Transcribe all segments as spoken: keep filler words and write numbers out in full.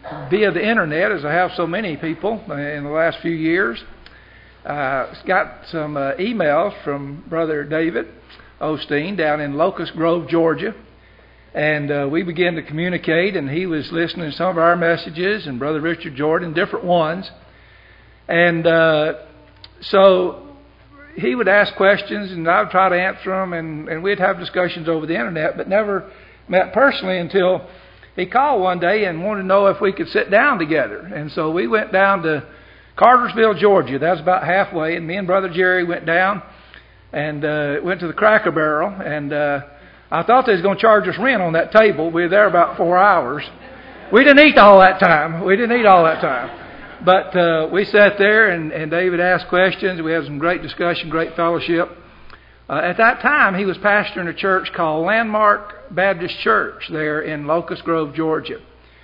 via the internet, as I have so many people in the last few years. Uh, got some uh, emails from Brother David Osteen down in Locust Grove, Georgia. And uh, we began to communicate, and he was listening to some of our messages, and Brother Richard Jordan, different ones. And uh, so he would ask questions, and I would try to answer them, and, and we'd have discussions over the internet, but never met personally until he called one day and wanted to know if we could sit down together. And so we went down to Cartersville, Georgia. That was about halfway, and me and Brother Jerry went down and uh, went to the Cracker Barrel, and uh, I thought they was going to charge us rent on that table. We were there about four hours. We didn't eat all that time. We didn't eat all that time. But uh, we sat there, and, and David asked questions. We had some great discussion, great fellowship. Uh, at that time, he was pastoring a church called Landmark Baptist Church there in Locust Grove, Georgia.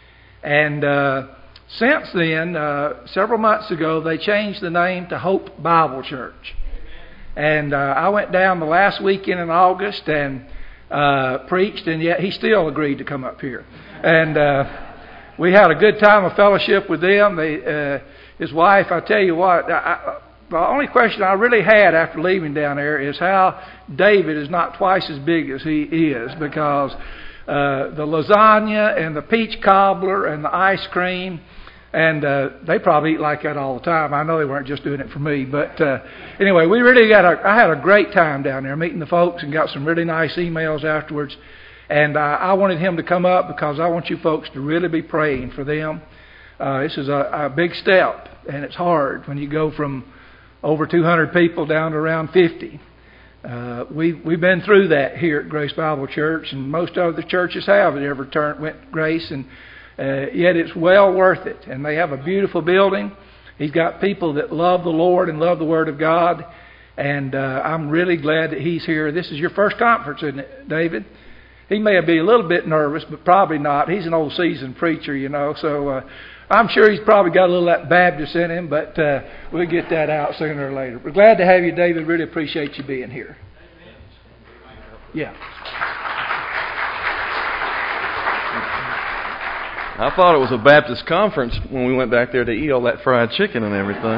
And uh, since then, uh, several months ago, they changed the name to Hope Bible Church. And uh, I went down the last weekend in August and uh, preached, and yet he still agreed to come up here. And uh, we had a good time of fellowship with them. They, uh, his wife, I tell you what, I, I, the only question I really had after leaving down there is how David is not twice as big as he is, because uh, the lasagna and the peach cobbler and the ice cream, and uh, they probably eat like that all the time. I know they weren't just doing it for me, but uh, anyway, we really got a, I had a great time down there meeting the folks and got some really nice emails afterwards. And uh, I wanted him to come up because I want you folks to really be praying for them. Uh, this is a, a big step, and it's hard when you go from over two hundred people down to around fifty. Uh, we, we've been through that here at Grace Bible Church, and most other churches have ever turned, went Grace, and uh, yet it's well worth it. And they have a beautiful building. He's got people that love the Lord and love the Word of God, and uh, I'm really glad that he's here. This is your first conference, isn't it, David? He may be a little bit nervous, but probably not. He's an old seasoned preacher, you know, so uh, I'm sure he's probably got a little of that Baptist in him, but uh, we'll get that out sooner or later. We're glad to have you, David. Really appreciate you being here. Yeah. I thought it was a Baptist conference when we went back there to eat all that fried chicken and everything.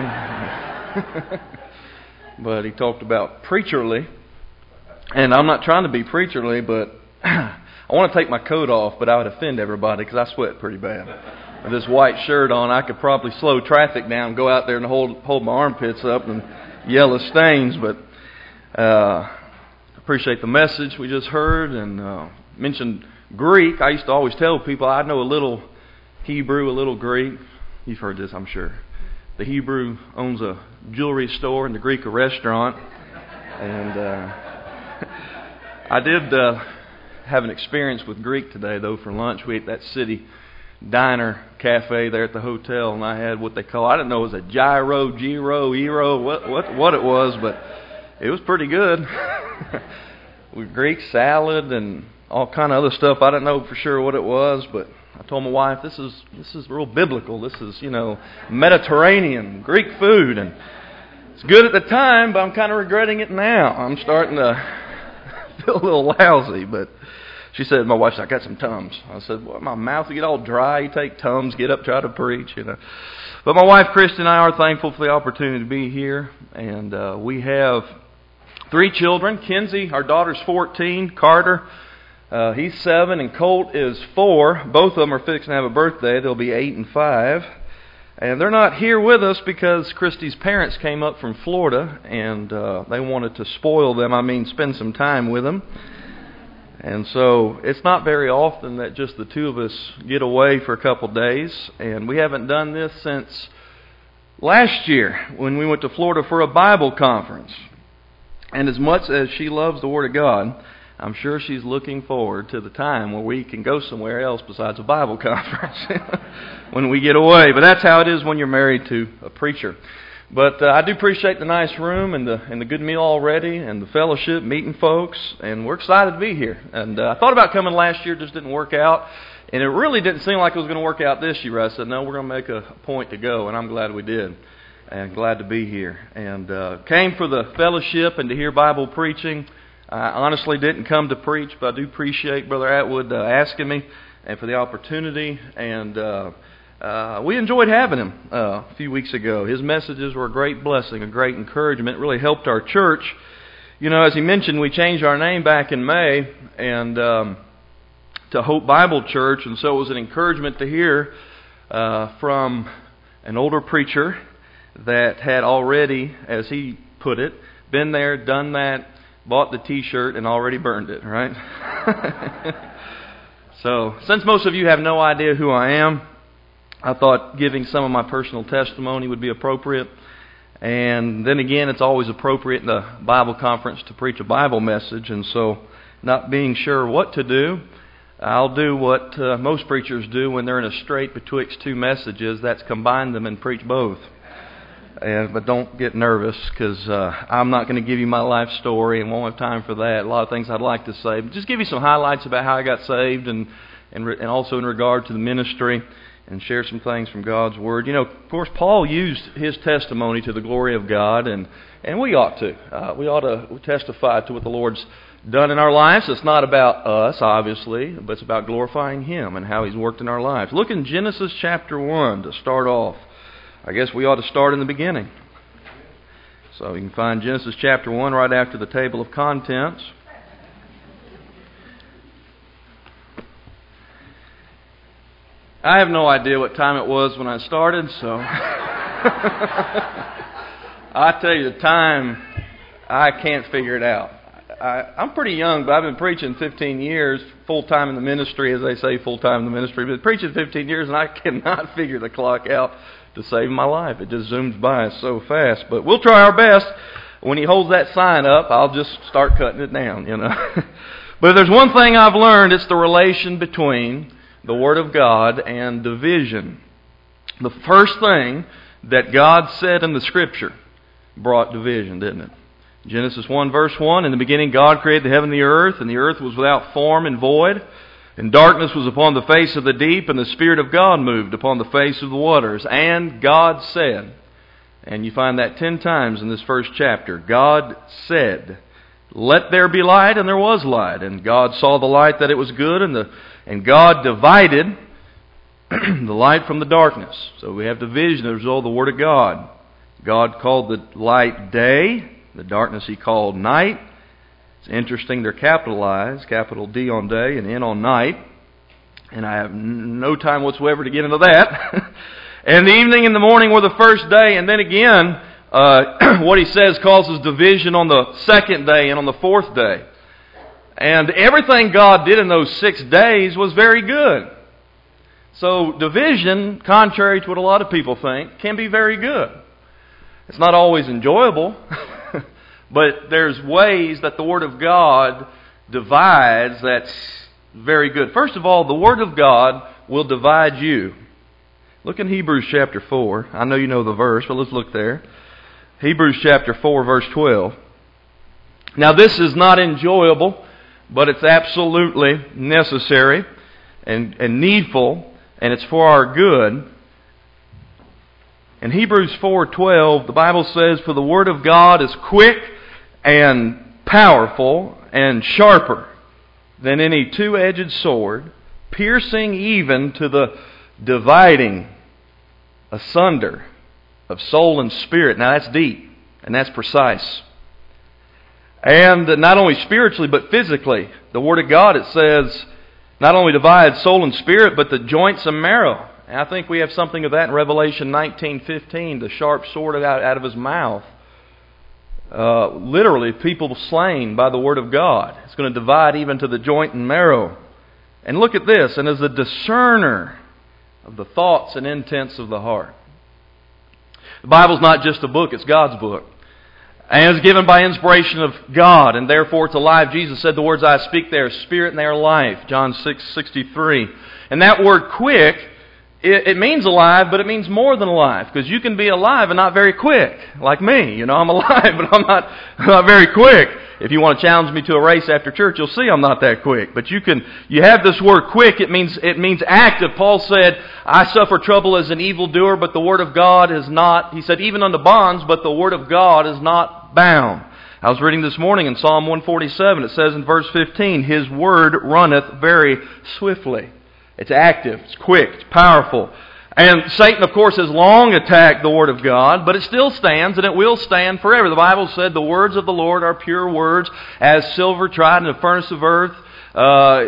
But he talked about preacherly. And I'm not trying to be preacherly, but I want to take my coat off, but I would offend everybody because I sweat pretty bad. With this white shirt on, I could probably slow traffic down, go out there and hold hold my armpits up and yell at stains. But uh, appreciate the message we just heard, and uh, mentioned Greek. I used to always tell people I know a little Hebrew, a little Greek. You've heard this, I'm sure. The Hebrew owns a jewelry store and the Greek a restaurant. And uh, I did uh, have an experience with Greek today, though, for lunch. We ate that city diner cafe there at the hotel, and I had what they call, I didn't know it was a gyro, gyro, ero, what what what it was, but it was pretty good. With Greek salad and all kind of other stuff. I didn't know for sure what it was, but I told my wife, this is this is real biblical. This is, you know, Mediterranean, Greek food, and it's good at the time, but I'm kind of regretting it now. I'm starting to feel a little lousy, but she said, my wife said, I got some Tums. I said, well, my mouth will get all dry. You take Tums, get up, try to preach, you know. But my wife, Christy, and I are thankful for the opportunity to be here, and uh, we have three children. Kenzie, our daughter's fourteen. Carter, uh, he's seven, and Colt is four. Both of them are fixing to have a birthday. They'll be eight and five. And they're not here with us because Christy's parents came up from Florida, and uh, they wanted to spoil them, I mean spend some time with them. And so it's not very often that just the two of us get away for a couple days. And we haven't done this since last year when we went to Florida for a Bible conference. And as much as she loves the Word of God, I'm sure she's looking forward to the time where we can go somewhere else besides a Bible conference when we get away. But that's how it is when you're married to a preacher. But uh, I do appreciate the nice room and the and the good meal already and the fellowship, meeting folks, and we're excited to be here. And uh, I thought about coming last year, just didn't work out. And it really didn't seem like it was going to work out this year. I said, no, we're going to make a point to go, and I'm glad we did. And glad to be here. And uh, came for the fellowship and to hear Bible preaching. I honestly didn't come to preach, but I do appreciate Brother Atwood uh, asking me and for the opportunity. And uh, Uh, we enjoyed having him uh, a few weeks ago. His messages were a great blessing, a great encouragement. It really helped our church. You know, as he mentioned, we changed our name back in May and um, to Hope Bible Church, and so it was an encouragement to hear uh, from an older preacher that had already, as he put it, been there, done that, bought the T-shirt, and already burned it, right? So, since most of you have no idea who I am, I thought giving some of my personal testimony would be appropriate. And then again, it's always appropriate in a Bible conference to preach a Bible message. And so, not being sure what to do, I'll do what uh, most preachers do when they're in a strait betwixt two messages. That's combine them and preach both. And, but don't get nervous, because uh, I'm not going to give you my life story and won't have time for that. A lot of things I'd like to say. But just give you some highlights about how I got saved and, and, re- and also in regard to the ministry, and share some things from God's Word. You know, of course, Paul used his testimony to the glory of God, and, and we ought to. Uh, we ought to testify to what the Lord's done in our lives. It's not about us, obviously, but it's about glorifying Him and how He's worked in our lives. Look in Genesis chapter one to start off. I guess we ought to start in the beginning. So you can find Genesis chapter one right after the table of contents. I have no idea what time it was when I started, so I tell you the time, I can't figure it out. I, I'm pretty young, but I've been preaching fifteen years, full-time in the ministry, as they say, full-time in the ministry. But preaching fifteen years, and I cannot figure the clock out to save my life. It just zooms by so fast. But we'll try our best. When he holds that sign up, I'll just start cutting it down, you know. But if there's one thing I've learned, it's the relation between the Word of God and division. The first thing that God said in the Scripture brought division, didn't it? Genesis one verse one, in the beginning God created the heaven and the earth, and the earth was without form and void, and darkness was upon the face of the deep, and the Spirit of God moved upon the face of the waters. And God said, and you find that ten times in this first chapter, God said, let there be light, and there was light. And God saw the light that it was good, and the and God divided the light from the darkness. So we have division as a result of the Word of God. God called the light day, the darkness He called night. It's interesting, they're capitalized, capital D on day and N on night. And I have no time whatsoever to get into that. And the evening and the morning were the first day. And then again, uh, what He says causes division on the second day and on the fourth day. And everything God did in those six days was very good. So division, contrary to what a lot of people think, can be very good. It's not always enjoyable. But there's ways that the Word of God divides that's very good. First of all, the Word of God will divide you. Look in Hebrews chapter four. I know you know the verse, but let's look there. Hebrews chapter four, verse twelve. Now this is not enjoyable, but it's absolutely necessary and, and needful, and it's for our good. In Hebrews four twelve, the Bible says, for the Word of God is quick and powerful and sharper than any two-edged sword, piercing even to the dividing asunder of soul and spirit. Now that's deep and that's precise. And not only spiritually but physically. The Word of God, it says, not only divides soul and spirit, but the joints and marrow. And I think we have something of that in Revelation nineteen fifteen, the sharp sword out, out of His mouth. Uh, literally, people slain by the Word of God. It's going to divide even to the joint and marrow. And look at this, and as a discerner of the thoughts and intents of the heart. The Bible's not just a book, it's God's book. And it's given by inspiration of God, and therefore it's alive. Jesus said, the words I speak, they are spirit and they are life. John six sixty-three. And that word quick, it, it means alive, but it means more than alive. Because you can be alive and not very quick, like me. You know, I'm alive, but I'm not, I'm not very quick. If you want to challenge me to a race after church, you'll see I'm not that quick. But you can, you have this word quick, it means, it means active. Paul said, I suffer trouble as an evildoer, but the Word of God is not, he said, even unto bonds, but the Word of God is not bound. I was reading this morning in Psalm one forty-seven, it says in verse fifteen, His Word runneth very swiftly. It's active, it's quick, it's powerful. And Satan, of course, has long attacked the Word of God, but it still stands, and it will stand forever. The Bible said the words of the Lord are pure words, as silver tried in a furnace of earth. Uh,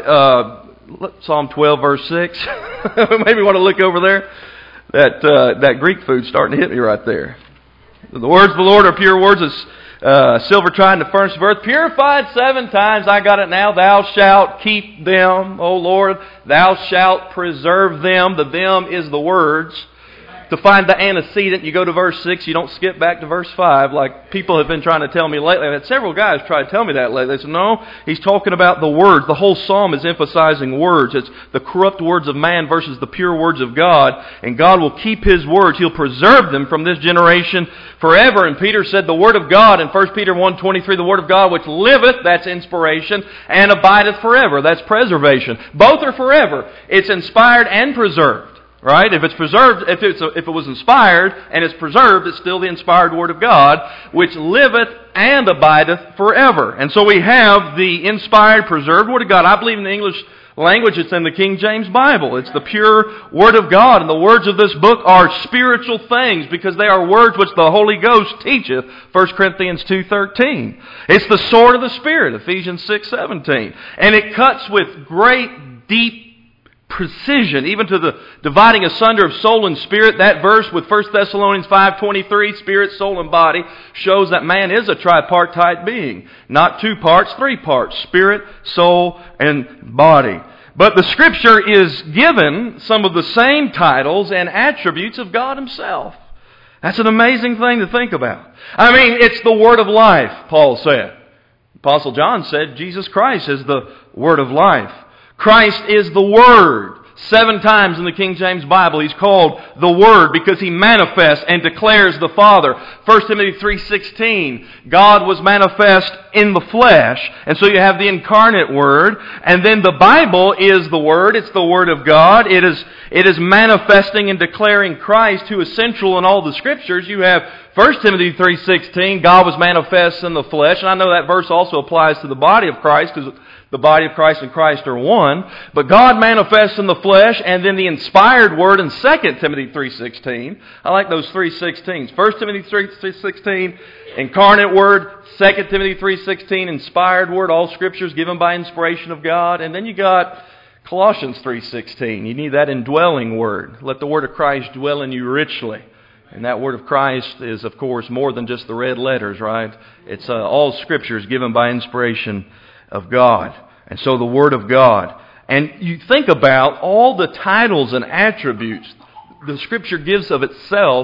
uh, Psalm twelve, verse six. Maybe you want to look over there. That uh, that Greek food's starting to hit me right there. The words of the Lord are pure words, as uh, silver tried in the furnace of earth, purified seven times. I got it now. Thou shalt keep them, O Lord. Thou shalt preserve them. The them is the words. To find the antecedent, you go to verse six. You don't skip back to verse five like people have been trying to tell me lately. I've had several guys try to tell me that lately. They said, no, he's talking about the words. The whole psalm is emphasizing words. It's the corrupt words of man versus the pure words of God. And God will keep His words. He'll preserve them from this generation forever. And Peter said the Word of God in First Peter one twenty-three, the Word of God which liveth, that's inspiration, and abideth forever. That's preservation. Both are forever. It's inspired and preserved. Right? If it's preserved, if it's a, if it was inspired and it's preserved, it's still the inspired Word of God, which liveth and abideth forever. And so we have the inspired, preserved Word of God. I believe in the English language, it's in the King James Bible. It's the pure Word of God. And the words of this book are spiritual things because they are words which the Holy Ghost teacheth. First Corinthians two thirteen. It's the sword of the Spirit. Ephesians six seventeen. And it cuts with great, deep precision, even to the dividing asunder of soul and spirit. That verse with First Thessalonians five twenty-three, spirit, soul, and body, shows that man is a tripartite being. Not two parts, three parts. Spirit, soul, and body. But the Scripture is given some of the same titles and attributes of God Himself. That's an amazing thing to think about. I mean, it's the Word of life, Paul said. Apostle John said Jesus Christ is the Word of life. Christ is the Word. Seven times in the King James Bible He's called the Word because He manifests and declares the Father. First Timothy three sixteen, God was manifest in the flesh. And so you have the incarnate Word. And then the Bible is the Word. It's the Word of God. It is, it is manifesting and declaring Christ, who is central in all the Scriptures. You have First Timothy three sixteen, God was manifest in the flesh. And I know that verse also applies to the body of Christ because the body of Christ and Christ are one. But God manifests in the flesh, and then the inspired Word in Second Timothy three sixteen. I like those three sixteens. First Timothy three sixteen, incarnate Word. Second Timothy three sixteen, inspired Word. All Scriptures given by inspiration of God. And then you got Colossians three sixteen. You need that indwelling Word. Let the Word of Christ dwell in you richly. And that Word of Christ is, of course, more than just the red letters, right? It's uh, all Scriptures given by inspiration of God. And so the Word of God. And you think about all the titles and attributes the Scripture gives of itself.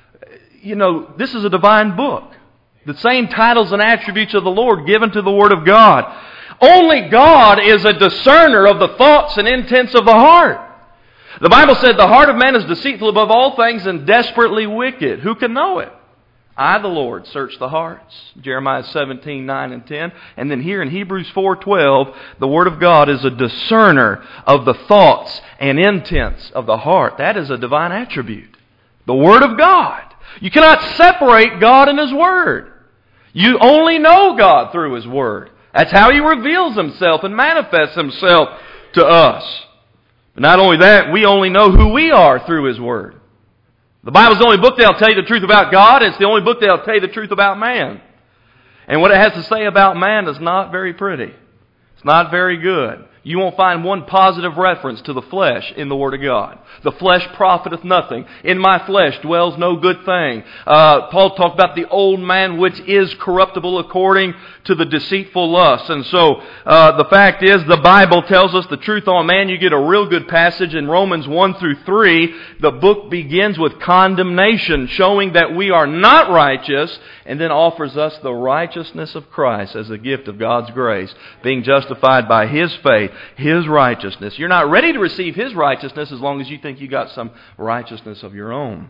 You know, this is a divine book. The same titles and attributes of the Lord given to the Word of God. Only God is a discerner of the thoughts and intents of the heart. The Bible said the heart of man is deceitful above all things and desperately wicked. Who can know it? I, the Lord, search the hearts. Jeremiah seventeen, nine and ten. And then here in Hebrews four twelve, the Word of God is a discerner of the thoughts and intents of the heart. That is a divine attribute. The Word of God. You cannot separate God and His Word. You only know God through His Word. That's how He reveals Himself and manifests Himself to us. But not only that, we only know who we are through His Word. The Bible's the only book that'll tell you the truth about God. It's the only book that'll tell you the truth about man. And what it has to say about man is not very pretty. It's not very good. You won't find one positive reference to the flesh in the Word of God. The flesh profiteth nothing. In my flesh dwells no good thing. Uh, Paul talked about the old man which is corruptible according to the deceitful lust. And so uh, the fact is the Bible tells us the truth on man. You get a real good passage in Romans one through three. The book begins with condemnation, showing that we are not righteous, and then offers us the righteousness of Christ as a gift of God's grace, being justified by His faith, His righteousness. You're not ready to receive His righteousness as long as you think you got some righteousness of your own.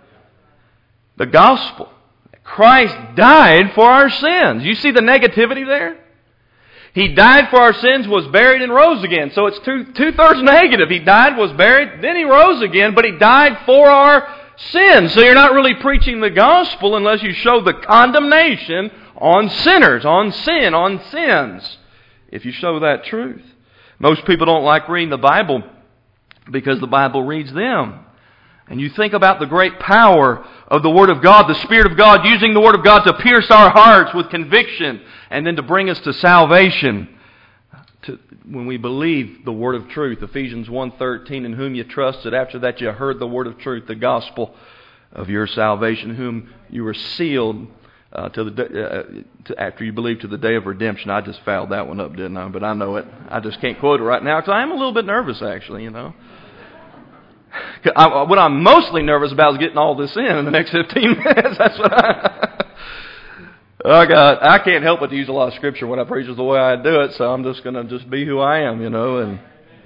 The gospel. Christ died for our sins. You see the negativity there? He died for our sins, was buried, and rose again. So it's two, two-thirds negative. He died, was buried, then He rose again, but He died for our sins. So you're not really preaching the gospel unless you show the condemnation on sinners, on sin, on sins. If you show that truth. Most people don't like reading the Bible because the Bible reads them. and you think about the great power of the Word of God, the Spirit of God using the Word of God to pierce our hearts with conviction and then to bring us to salvation to, when we believe the Word of truth. Ephesians one thirteen, in whom you trusted. After that you heard the Word of truth, the gospel of your salvation, whom you were sealed uh, to the uh, to, after you believed to the day of redemption. I just fouled that one up, didn't I? But I know it. I just can't quote it right now because I am a little bit nervous, actually, you know. I, what I'm mostly nervous about is getting all this in in the next fifteen minutes. That's what I... oh, God, I can't help but to use a lot of Scripture when I preach the way I do it, so I'm just going to just be who I am, you know. And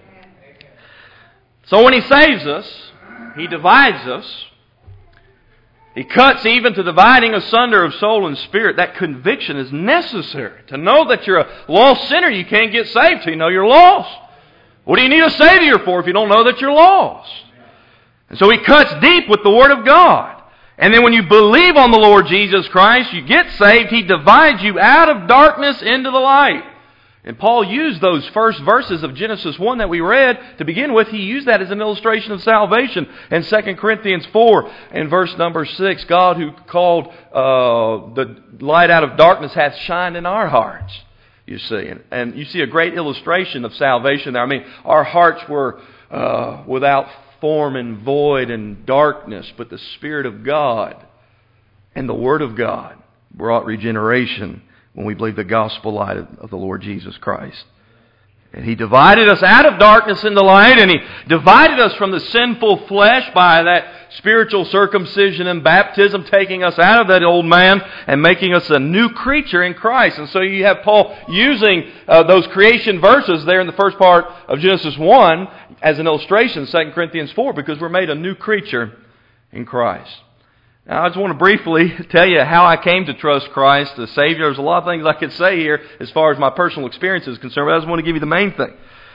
so when He saves us, He divides us. He cuts even to dividing asunder of soul and spirit. That conviction is necessary. To know that you're a lost sinner, you can't get saved till you know you're lost. What do you need a Savior for if you don't know that you're lost? And so He cuts deep with the Word of God. And then when you believe on the Lord Jesus Christ, you get saved. He divides you out of darkness into the light. And Paul used those first verses of Genesis one that we read to begin with. He used that as an illustration of salvation. In Second Corinthians four, in verse number six, God who called uh, the light out of darkness hath shined in our hearts, you see. And, and you see a great illustration of salvation there. I mean, our hearts were uh, without form and void and darkness, but the Spirit of God and the Word of God brought regeneration when we believe the gospel light of the Lord Jesus Christ. And He divided us out of darkness into light, and He divided us from the sinful flesh by that spiritual circumcision and baptism, taking us out of that old man and making us a new creature in Christ. And so you have Paul using uh, those creation verses there in the first part of Genesis one as an illustration in Second Corinthians four, because we're made a new creature in Christ. Now, I just want to briefly tell you how I came to trust Christ the Savior. There's a lot of things I could say here as far as my personal experience is concerned, but I just want to give you the main thing.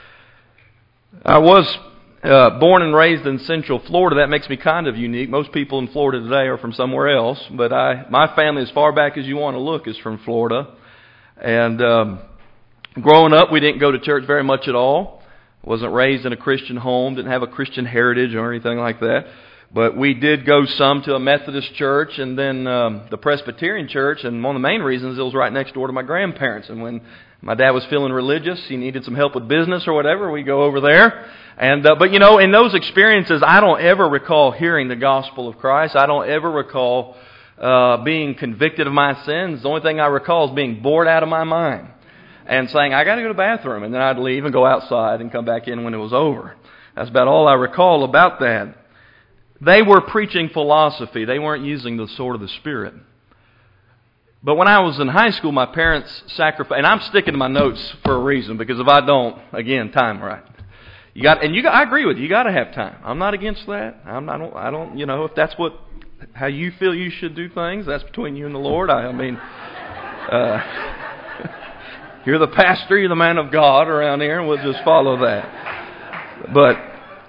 I was uh, born and raised in Central Florida. That makes me kind of unique. Most people in Florida today are from somewhere else, but I, my family, as far back as you want to look, is from Florida. And um, growing up, we didn't go to church very much at all. Wasn't raised in a Christian home, didn't have a Christian heritage or anything like that. But we did go some to a Methodist church and then um, the Presbyterian church. And one of the main reasons, it was right next door to my grandparents. And when my dad was feeling religious, he needed some help with business or whatever, we go over there. And uh, But, you know, in those experiences, I don't ever recall hearing the gospel of Christ. I don't ever recall uh, being convicted of my sins. The only thing I recall is being bored out of my mind and saying, I got to go to the bathroom. And then I'd leave and go outside and come back in when it was over. That's about all I recall about that. They were preaching philosophy. They weren't using the sword of the Spirit. But when I was in high school, my parents sacrificed, and I'm sticking to my notes for a reason, because if I don't, again, time right. You got, and you got, I agree with you. You got to have time. I'm not against that. I'm not, I don't, I don't, you know, if that's what, how you feel you should do things, that's between you and the Lord. I, I mean, uh, you're the pastor, you're the man of God around here, and we'll just follow that. But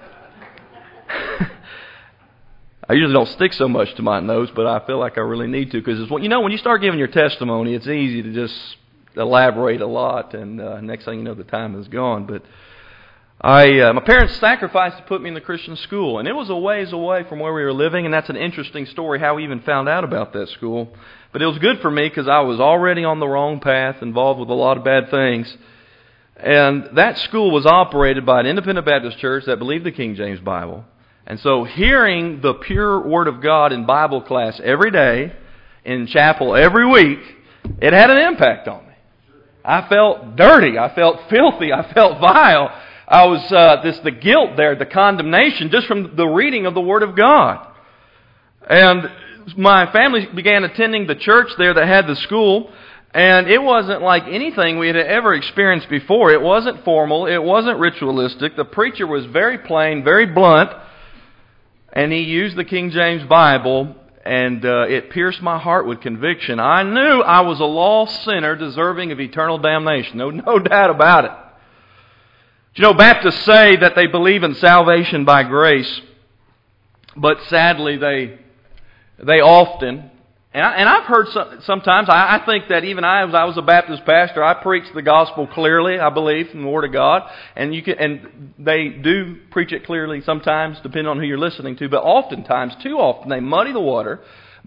I usually don't stick so much to my notes, but I feel like I really need to, because you know, when you start giving your testimony, it's easy to just elaborate a lot, and uh, next thing you know, the time is gone. But I, uh, my parents sacrificed to put me in the Christian school, and it was a ways away from where we were living, and that's an interesting story how we even found out about that school. But it was good for me because I was already on the wrong path, involved with a lot of bad things. And that school was operated by an independent Baptist church that believed the King James Bible. And so hearing the pure Word of God in Bible class every day, in chapel every week, it had an impact on me. I felt dirty. I felt filthy. I felt vile. I was, uh, this, the guilt there, the condemnation, just from the reading of the Word of God. And my family began attending the church there that had the school, and it wasn't like anything we had ever experienced before. It wasn't formal. It wasn't ritualistic. The preacher was very plain, very blunt. And he used the King James Bible, and uh, it pierced my heart with conviction. I knew I was a lost sinner deserving of eternal damnation. No, no doubt about it. You know, Baptists say that they believe in salvation by grace, but sadly they they often And, I, and I've heard some, sometimes, I, I think that even I, as I was a Baptist pastor, I preach the gospel clearly, I believe, from the Word of God. And you can, and they do preach it clearly sometimes, depending on who you're listening to. But oftentimes, too often, they muddy the water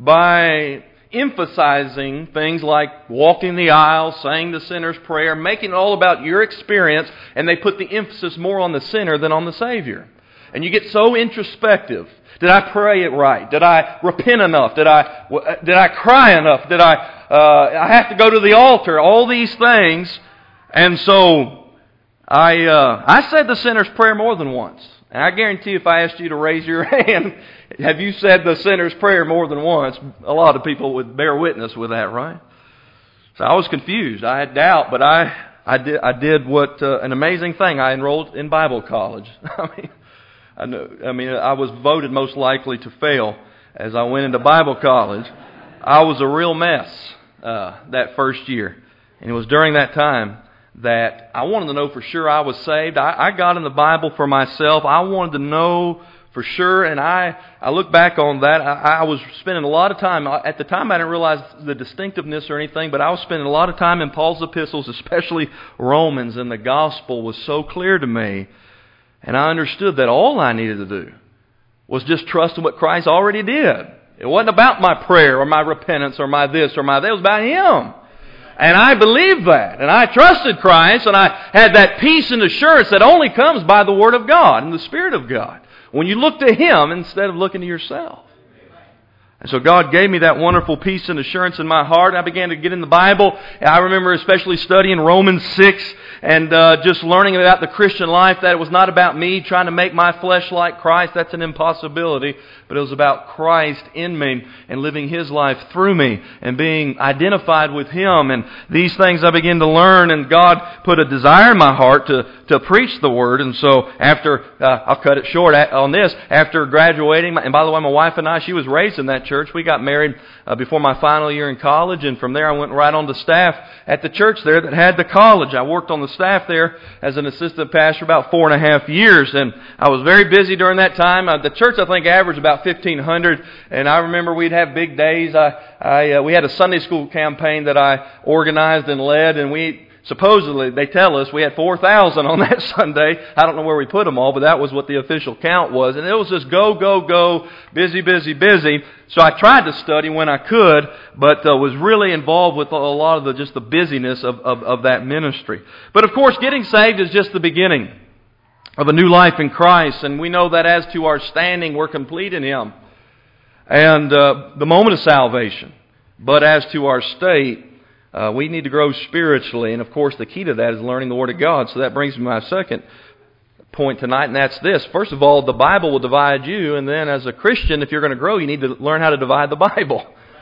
by emphasizing things like walking the aisle, saying the sinner's prayer, making it all about your experience, and they put the emphasis more on the sinner than on the Savior. And you get so introspective. Did I pray it right? Did I repent enough? Did I did I cry enough? Did I uh, I have to go to the altar? All these things. And so I uh, I said the sinner's prayer more than once. And I guarantee if I asked you to raise your hand, have you said the sinner's prayer more than once? A lot of people would bear witness with that, right? So I was confused. I had doubt, but I I did I did what uh, an amazing thing. I enrolled in Bible college. I mean. I, know, I mean, I was voted most likely to fail as I went into Bible college. I was a real mess uh, that first year. And it was during that time that I wanted to know for sure I was saved. I, I got in the Bible for myself. I wanted to know for sure. And I, I look back on that. I, I was spending a lot of time. At the time, I didn't realize the distinctiveness or anything, but I was spending a lot of time in Paul's epistles, especially Romans, and the gospel was so clear to me. And I understood that all I needed to do was just trust in what Christ already did. It wasn't about my prayer or my repentance or my this or my that. It was about Him. And I believed that. And I trusted Christ. And I had that peace and assurance that only comes by the Word of God and the Spirit of God. When you look to Him instead of looking to yourself. And so God gave me that wonderful peace and assurance in my heart. I began to get in the Bible. I remember especially studying Romans six and uh, just learning about the Christian life, that it was not about me trying to make my flesh like Christ. That's an impossibility. But it was about Christ in me and living His life through me and being identified with Him. And these things I began to learn, and God put a desire in my heart to, to preach the Word. And so after, uh, I'll cut it short on this, after graduating, and by the way, my wife and I, she was raised in that church. We got married uh, before my final year in college, and from there I went right on to staff at the church there that had the college. I worked on the staff there as an assistant pastor about four and a half years, and I was very busy during that time. Uh, the church, I think, averaged about fifteen hundred, and I remember we'd have big days. I, I uh, we had a Sunday school campaign that I organized and led, and we supposedly, they tell us, we had four thousand on that Sunday. I don't know where we put them all, but that was what the official count was. And it was just go, go, go, busy, busy, busy. So I tried to study when I could, but uh, was really involved with a lot of the just the busyness of, of, of that ministry. But of course, getting saved is just the beginning of a new life in Christ. And we know that as to our standing, we're complete in Him. And uh, the moment of salvation. But as to our state, Uh, we need to grow spiritually, and of course the key to that is learning the Word of God. So that brings me to my second point tonight, and that's this. First of all, the Bible will divide you, and then as a Christian, if you're going to grow, you need to learn how to divide the Bible.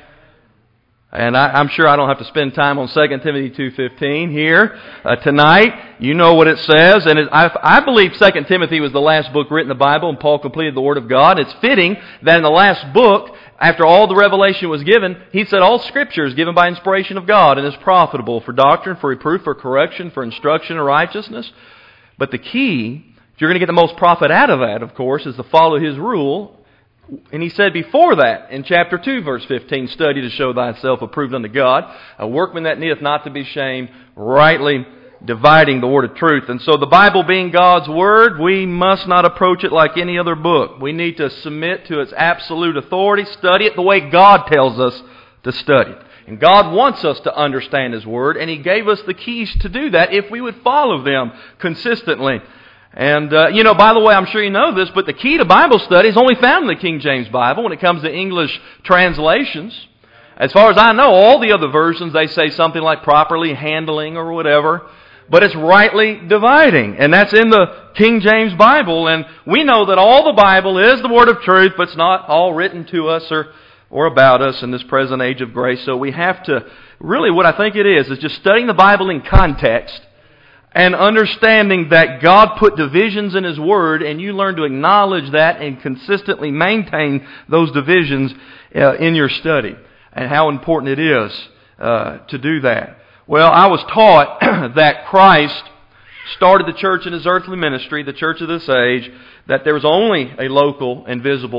And I, I'm sure I don't have to spend time on Second Timothy two fifteen here uh, tonight. You know what it says, and it, I, I believe Second Timothy was the last book written in the Bible, and Paul completed the Word of God. It's fitting that in the last book, after all the revelation was given, he said all Scripture is given by inspiration of God and is profitable for doctrine, for reproof, for correction, for instruction in righteousness. But the key, if you're going to get the most profit out of that, of course, is to follow His rule. And he said before that, in chapter two, verse fifteen, study to show thyself approved unto God, a workman that needeth not to be ashamed, rightly dividing the word of truth. And so the Bible being God's Word, we must not approach it like any other book. We need to submit to its absolute authority, study it the way God tells us to study it. And God wants us to understand His Word, and He gave us the keys to do that if we would follow them consistently. And, uh, you know, by the way, I'm sure you know this, but the key to Bible study is only found in the King James Bible when it comes to English translations. As far as I know, all the other versions, they say something like properly handling or whatever. But it's rightly dividing. And that's in the King James Bible. And we know that all the Bible is the Word of truth, but it's not all written to us or, or about us in this present age of grace. So we have to, really what I think it is, is just studying the Bible in context and understanding that God put divisions in His Word, and you learn to acknowledge that and consistently maintain those divisions uh, in your study, and how important it is uh, to do that. Well, I was taught that Christ started the church in His earthly ministry, the church of this age, that there was only a local and visible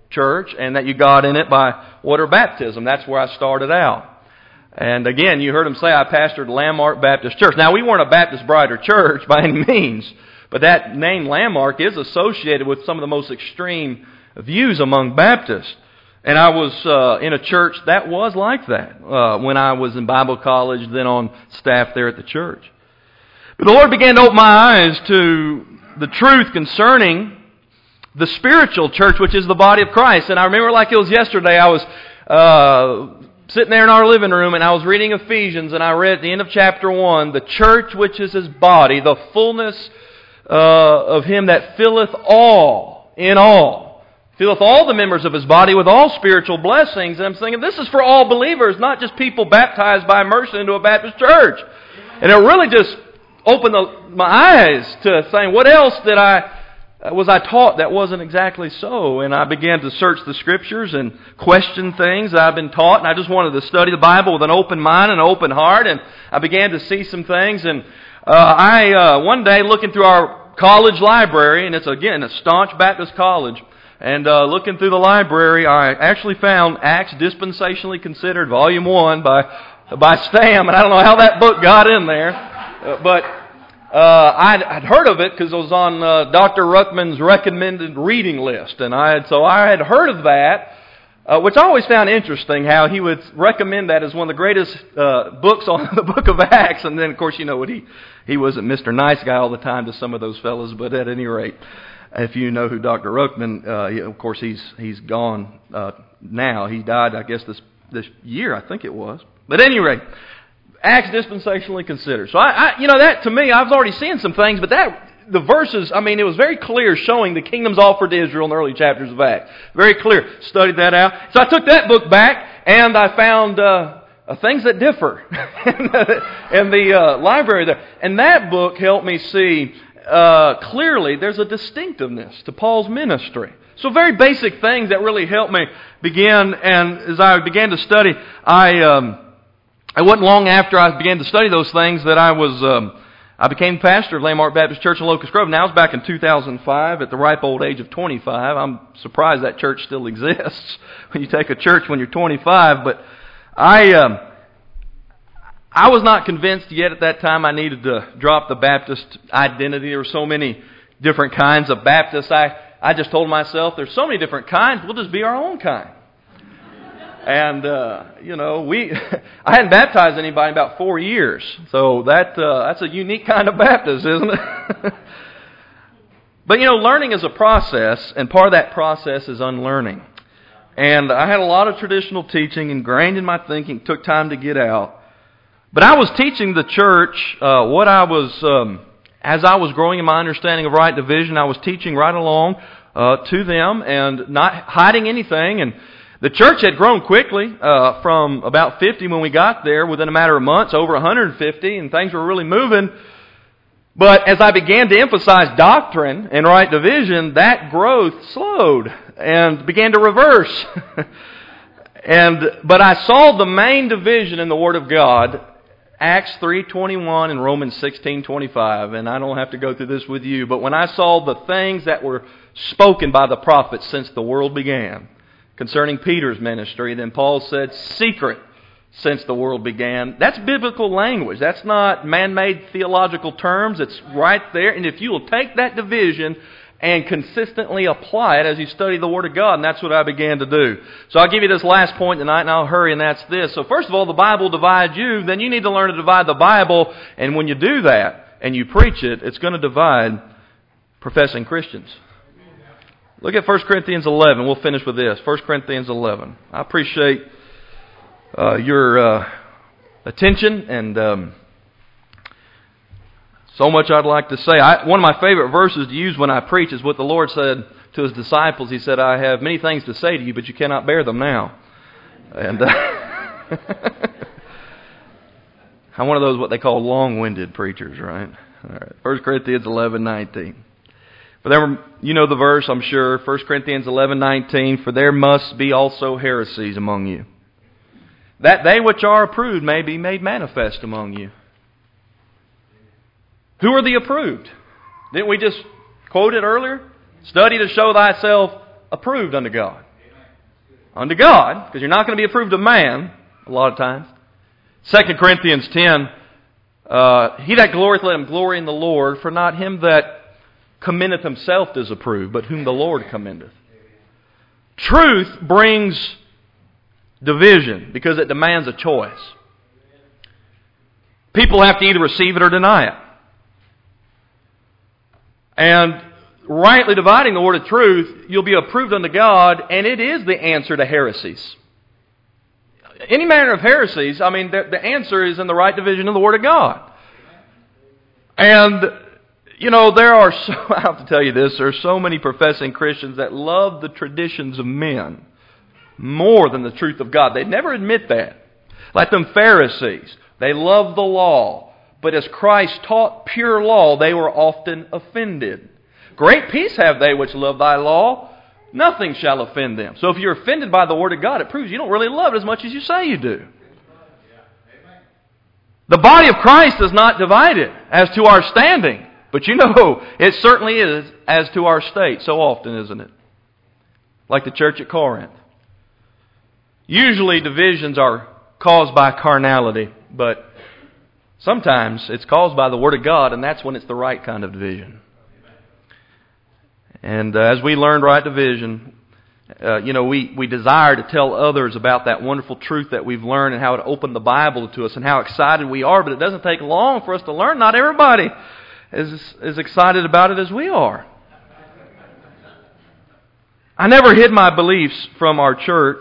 church, and that you got in it by water baptism. That's where I started out. And again, you heard him say I pastored Landmark Baptist Church. Now, we weren't a Baptist Bride or church by any means, but that name Landmark is associated with some of the most extreme views among Baptists. And I was uh, in a church that was like that uh, when I was in Bible college, then on staff there at the church. But the Lord began to open my eyes to the truth concerning the spiritual church, which is the body of Christ. And I remember like it was yesterday, I was uh, sitting there in our living room and I was reading Ephesians, and I read at the end of chapter one, the church which is His body, the fullness uh, of Him that filleth all in all. Filleth all the members of His body with all spiritual blessings. And I'm thinking, this is for all believers, not just people baptized by immersion into a Baptist church. And it really just opened the, my eyes to saying, what else did I was I taught that wasn't exactly so? And I began to search the Scriptures and question things that I've been taught. And I just wanted to study the Bible with an open mind and an open heart. And I began to see some things. And uh, I, uh, one day, looking through our college library, and it's, again, a staunch Baptist college, and uh, looking through the library, I actually found Acts Dispensationally Considered, Volume one by, by Stam. And I don't know how that book got in there. Uh, but... Uh, I'd, I'd heard of it because it was on uh, Doctor Ruckman's recommended reading list, and I had, so I had heard of that, uh, which I always found interesting how he would recommend that as one of the greatest uh, books on the Book of Acts. And then, of course, you know what he he wasn't Mister Nice Guy all the time to some of those fellas, but at any rate, if you know who Doctor Ruckman, uh, he, of course, he's he's gone uh, now. He died, I guess, this this year, I think it was. But at any rate, Acts Dispensationally Considered. So, I, I, you know, that to me, I was already seeing some things, but that, the verses, I mean, it was very clear showing the kingdom's offered to Israel in the early chapters of Acts. Very clear. Studied that out. So I took that book back, and I found uh, uh, things that differ in the uh, library there. And that book helped me see uh, clearly there's a distinctiveness to Paul's ministry. So very basic things that really helped me begin, and as I began to study, I... Um, It wasn't long after I began to study those things that I was, um, I became pastor of Landmark Baptist Church in Locust Grove. Now, it was back in two thousand five at the ripe old age of twenty-five. I'm surprised that church still exists when you take a church when you're twenty-five. But I, um, I was not convinced yet at that time I needed to drop the Baptist identity. There were so many different kinds of Baptists. I, I just told myself, there's so many different kinds, we'll just be our own kind. And, uh, you know, we I hadn't baptized anybody in about four years. So that uh, that's a unique kind of Baptist, isn't it? But, you know, learning is a process, and part of that process is unlearning. And I had a lot of traditional teaching ingrained in my thinking. It took time to get out. But I was teaching the church uh, what I was, um, as I was growing in my understanding of right division, I was teaching right along uh, to them and not hiding anything. And the church had grown quickly uh, from about fifty when we got there, within a matter of months, over one hundred fifty, and things were really moving. But as I began to emphasize doctrine and right division, that growth slowed and began to reverse. and But I saw the main division in the Word of God, Acts three twenty-one and Romans sixteen twenty-five, and I don't have to go through this with you, but when I saw the things that were spoken by the prophets since the world began, concerning Peter's ministry, then Paul said, secret since the world began. That's biblical language. That's not man-made theological terms. It's right there. And if you will take that division and consistently apply it as you study the Word of God, and that's what I began to do. So I'll give you this last point tonight, and I'll hurry, and that's this. So first of all, the Bible divides you. Then you need to learn to divide the Bible. And when you do that, and you preach it, it's going to divide professing Christians. Look at First Corinthians eleven. We'll finish with this. First Corinthians eleven. I appreciate uh, your uh, attention and um, so much I'd like to say. I, one of my favorite verses to use when I preach is what the Lord said to His disciples. He said, I have many things to say to you, but you cannot bear them now. And uh, I'm one of those what they call long-winded preachers, right? All right. First Corinthians eleven nineteen. For there, you know the verse, I'm sure, First Corinthians eleven nineteen, for there must be also heresies among you, that they which are approved may be made manifest among you. Who are the approved? Didn't we just quote it earlier? Study to show thyself approved unto God. unto God, because you're not going to be approved of man a lot of times. Second Corinthians ten, uh, he that glorieth, let him glory in the Lord, for not him that commendeth himself is approved, but whom the Lord commendeth. Truth brings division because it demands a choice. People have to either receive it or deny it. And rightly dividing the word of truth, you'll be approved unto God, and it is the answer to heresies. Any manner of heresies, I mean, the, the answer is in the right division of the Word of God. And, you know, there are so, I have to tell you this, there are so many professing Christians that love the traditions of men more than the truth of God. They never admit that. Like them Pharisees, they love the law, but as Christ taught pure law, they were often offended. Great peace have they which love thy law, nothing shall offend them. So if you're offended by the Word of God, it proves you don't really love it as much as you say you do. The body of Christ is not divided as to our standing, but you know, it certainly is as to our state so often, isn't it? Like the church at Corinth. Usually divisions are caused by carnality, but sometimes it's caused by the Word of God, and that's when it's the right kind of division. And uh, as we learned right division, uh, you know, we, we desire to tell others about that wonderful truth that we've learned and how it opened the Bible to us and how excited we are. But it doesn't take long for us to learn. Not everybody is as excited about it as we are. I never hid my beliefs from our church.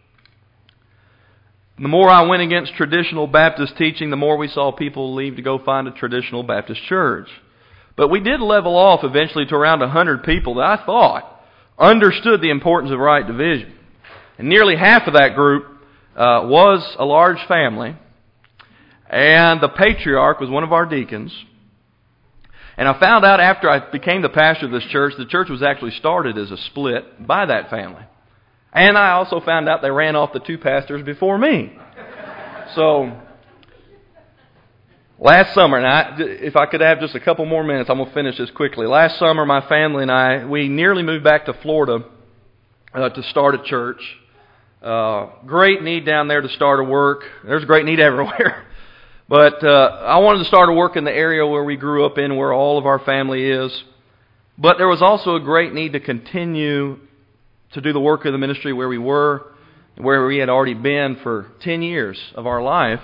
The more I went against traditional Baptist teaching, the more we saw people leave to go find a traditional Baptist church. But we did level off eventually to around one hundred people that I thought understood the importance of right division. And nearly half of that group uh, was a large family. And the patriarch was one of our deacons. And I found out after I became the pastor of this church, the church was actually started as a split by that family. And I also found out they ran off the two pastors before me. So last summer, and I, if I could have just a couple more minutes, I'm going to finish this quickly. Last summer, my family and I, we nearly moved back to Florida uh, to start a church. Uh, great need down there to start a work. There's a great need everywhere. But uh, I wanted to start a work in the area where we grew up in, where all of our family is. But there was also a great need to continue to do the work of the ministry where we were, where we had already been for ten years of our life.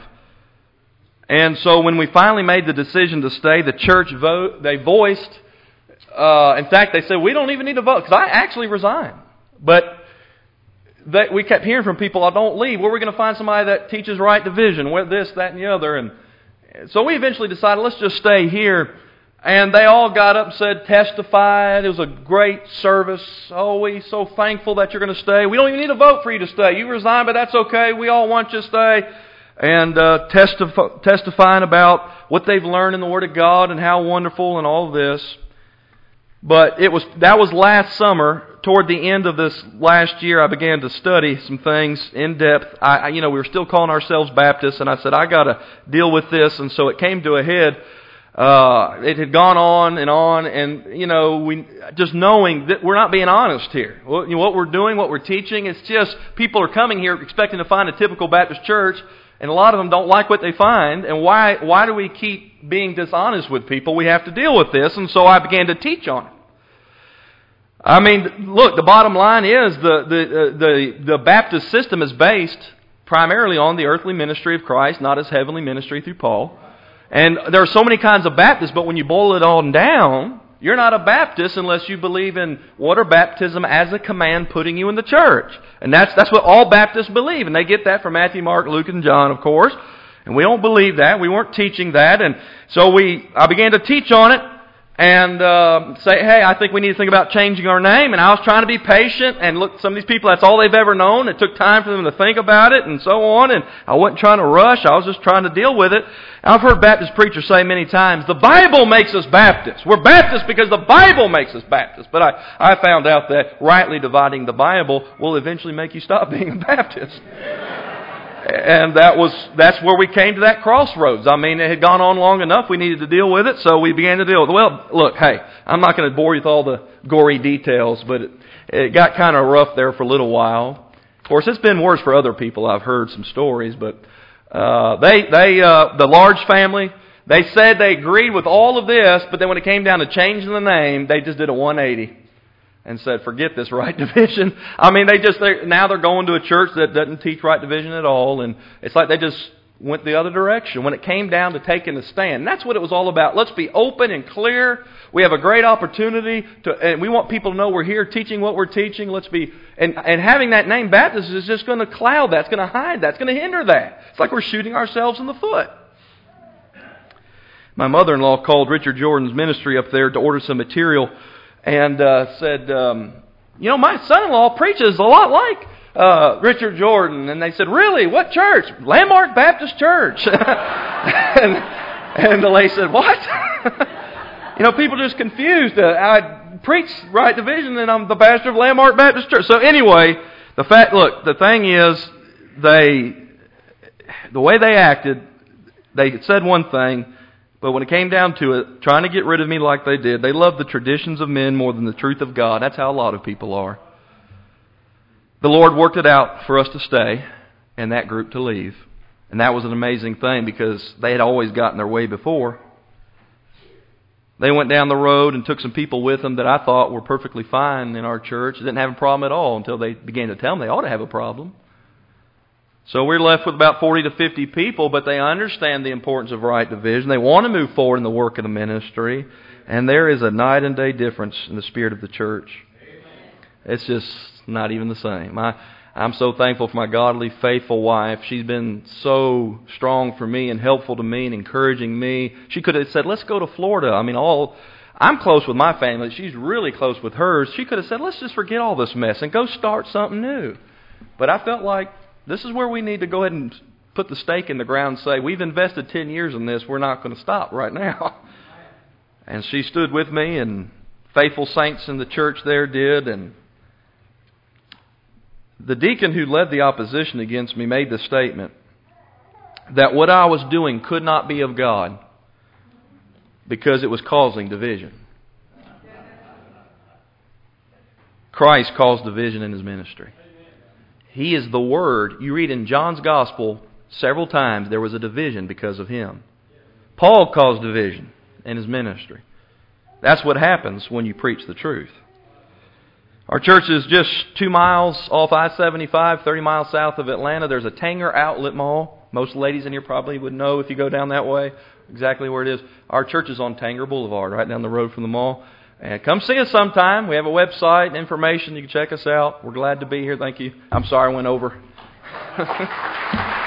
And so when we finally made the decision to stay, the church vote, they voiced, uh, in fact, they said, we don't even need to vote, because I actually resigned. But they, we kept hearing from people, oh, don't leave. Where are we going to find somebody that teaches right division, with this, that, and the other? And so we eventually decided, let's just stay here. And they all got up and said, testified. It was a great service. Oh, we're so thankful that you're going to stay. We don't even need a vote for you to stay. You resign, but that's okay. We all want you to stay. And uh, testif- testifying about what they've learned in the Word of God and how wonderful and all of this. But it was that was last summer. Toward the end of this last year, I began to study some things in depth. I, I you know, we were still calling ourselves Baptists, and I said, I got to deal with this. And so it came to a head. Uh, it had gone on and on, and you know, we just knowing that we're not being honest here. What, you know, what we're doing, what we're teaching, it's just people are coming here expecting to find a typical Baptist church. And a lot of them don't like what they find. And why why do we keep being dishonest with people? We have to deal with this. And so I began to teach on it. I mean, look, the bottom line is the the uh, the, the Baptist system is based primarily on the earthly ministry of Christ, not His heavenly ministry through Paul. And there are so many kinds of Baptists, but when you boil it all down, you're not a Baptist unless you believe in water baptism as a command putting you in the church. And that's that's what all Baptists believe. And they get that from Matthew, Mark, Luke, and John, of course. And we don't believe that. We weren't teaching that. And so we I began to teach on it and uh, say, hey, I think we need to think about changing our name. And I was trying to be patient. And look, some of these people, that's all they've ever known. It took time for them to think about it and so on. And I wasn't trying to rush. I was just trying to deal with it. I've heard Baptist preachers say many times, the Bible makes us Baptists. We're Baptists because the Bible makes us Baptists. But I, I found out that rightly dividing the Bible will eventually make you stop being a Baptist. And that was that's where we came to that crossroads. I mean, it had gone on long enough. We needed to deal with it, so we began to deal with it. Well, look, hey, I'm not going to bore you with all the gory details, but it, it got kind of rough there for a little while. course, it's been worse for other people. I've heard some stories, but uh, they, they, uh, the Large family, they said they agreed with all of this, but then when it came down to changing the name, they just did a one eighty and said, forget this right division. I mean, they just, they're, now they're going to a church that doesn't teach right division at all, and it's like they just went the other direction when it came down to taking a stand. And that's what it was all about. Let's be open and clear. We have a great opportunity to, and we want people to know we're here teaching what we're teaching. Let's be, and, and having that name Baptist is just going to cloud that. It's going to hide that. It's going to hinder that. It's like we're shooting ourselves in the foot. My mother-in-law called Richard Jordan's ministry up there to order some material and uh, said, um, you know, my son-in-law preaches a lot like Uh, Richard Jordan. And they said, really? What church? Landmark Baptist Church. and, and the lady said, what? You know, people are just confused. Uh, I preach right division and I'm the pastor of Landmark Baptist Church. So anyway, the fact, look, the thing is, they, the way they acted, they said one thing, but when it came down to it, trying to get rid of me like they did, they loved the traditions of men more than the truth of God. That's how a lot of people are. The Lord worked it out for us to stay and that group to leave. And that was an amazing thing because they had always gotten their way before. They went down the road and took some people with them that I thought were perfectly fine in our church. They didn't have a problem at all until they began to tell them they ought to have a problem. So we're left with about forty to fifty people, but they understand the importance of right division. They want to move forward in the work of the ministry. And there is a night and day difference in the spirit of the church. It's just not even the same. I, I'm so thankful for my godly, faithful wife. She's been so strong for me and helpful to me and encouraging me. She could have said, let's go to Florida. I mean, all I'm close with my family. She's really close with hers. She could have said, let's just forget all this mess and go start something new. But I felt like this is where we need to go ahead and put the stake in the ground and say, we've invested ten years in this. We're not going to stop right now. And she stood with me, and faithful saints in the church there did, and the deacon who led the opposition against me made the statement that what I was doing could not be of God because it was causing division. Christ caused division in His ministry. He is the Word. You read in John's Gospel several times there was a division because of Him. Paul caused division in his ministry. That's what happens when you preach the truth. Our church is just two miles off I seventy-five, thirty miles south of Atlanta. There's a Tanger Outlet Mall. Most ladies in here probably would know if you go down that way exactly where it is. Our church is on Tanger Boulevard, right down the road from the mall. And come see us sometime. We have a website and information. You can check us out. We're glad to be here. Thank you. I'm sorry I went over.